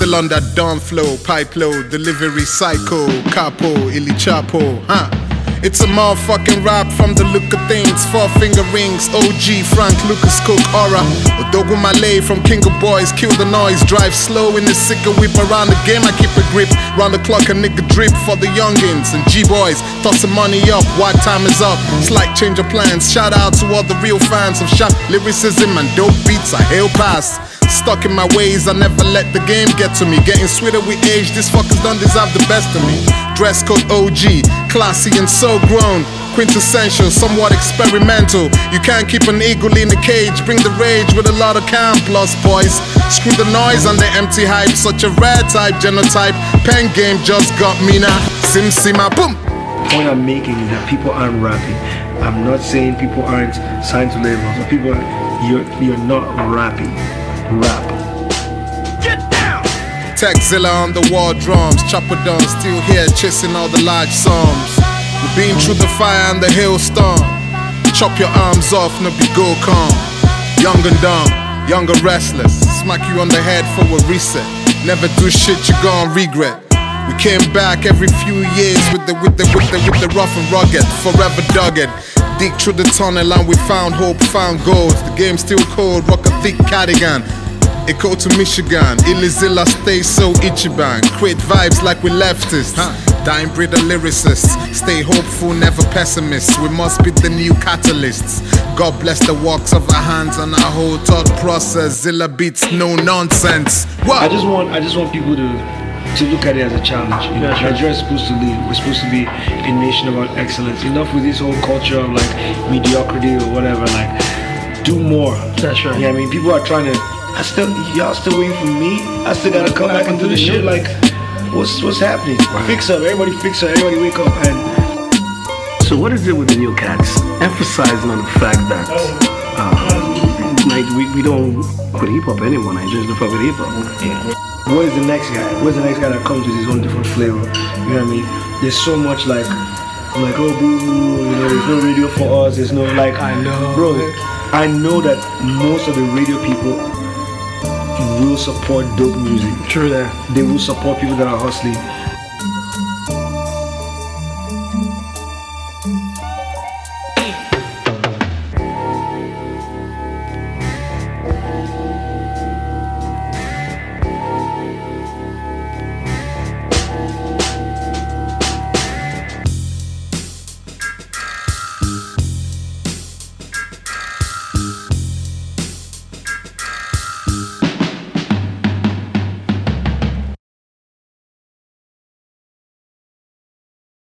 Still on that dawn flow, pipe low, delivery psycho, capo, illy chapo, huh? It's a motherfucking rap from the look of things. 4 finger rings, OG, Frank, Lucas, Cook, Aura. Odogu Malay from King of Boys, kill the noise. Drive slow in the sicker whip around the game. I keep a grip, round the clock a nigga drip for the youngins and G-boys. Toss some money up, white time is up. Slight change of plans, shout out to all the real fans of sharp lyricism and dope beats I hail past. Stuck in my ways, I never let the game get to me. Getting sweeter with age, these fuckers don't deserve the best of me. Dress code OG, classy and so grown. Quintessential, somewhat experimental. You can't keep an eagle in a cage. Bring the rage with a lot of calm plus, boys. Screw the noise and the empty hype. Such a rare type, genotype. Pen game just got me now. Sim sima boom. The point I'm making is that people aren't rapping. I'm not saying people aren't signed to labels, but people, you're not rapping. Rap. Get down! Techzilla on the wall drums, Chopper Don still here chasing all the large psalms. We've been through the fire and the hailstorm. Chop your arms off, no be go calm. Young and dumb, young and restless. Smack you on the head for a reset. Never do shit you gon' regret. We came back every few years with the rough and rugged, forever dogged. Dig through the tunnel and we found hope, found gold. The game's still cold, rock a thick cardigan. Echo to Michigan, Illizilla stay so Ichiban. Create vibes like we leftists, dying breed of lyricists. Stay hopeful, never pessimists. We must be the new catalysts. God bless the works of our hands and our whole thought process. Zilla beats no nonsense. What? I just want people to look at it as a challenge. You know, Nigeria is supposed to lead. We're supposed to be a nation about excellence. Enough with this whole culture of like mediocrity or whatever. Like, do more. That's right. Yeah, I mean, people are trying to. Y'all still waiting for me? I still gotta come back and do this shit. Like, what's happening? Fix up, everybody fix up, everybody wake up. And so, what is it with the new cats? Emphasizing on the fact that like we don't put hip hop anymore. Nigerians don't fuck with hip hop. Yeah. Where's the next guy? Where's the next guy that comes with his own different flavor? You know what I mean? There's so much like oh boo, you know, there's no radio for us. There's no like. I know, bro. I know that most of the radio people will support dope music. True that. They will support people that are hustling.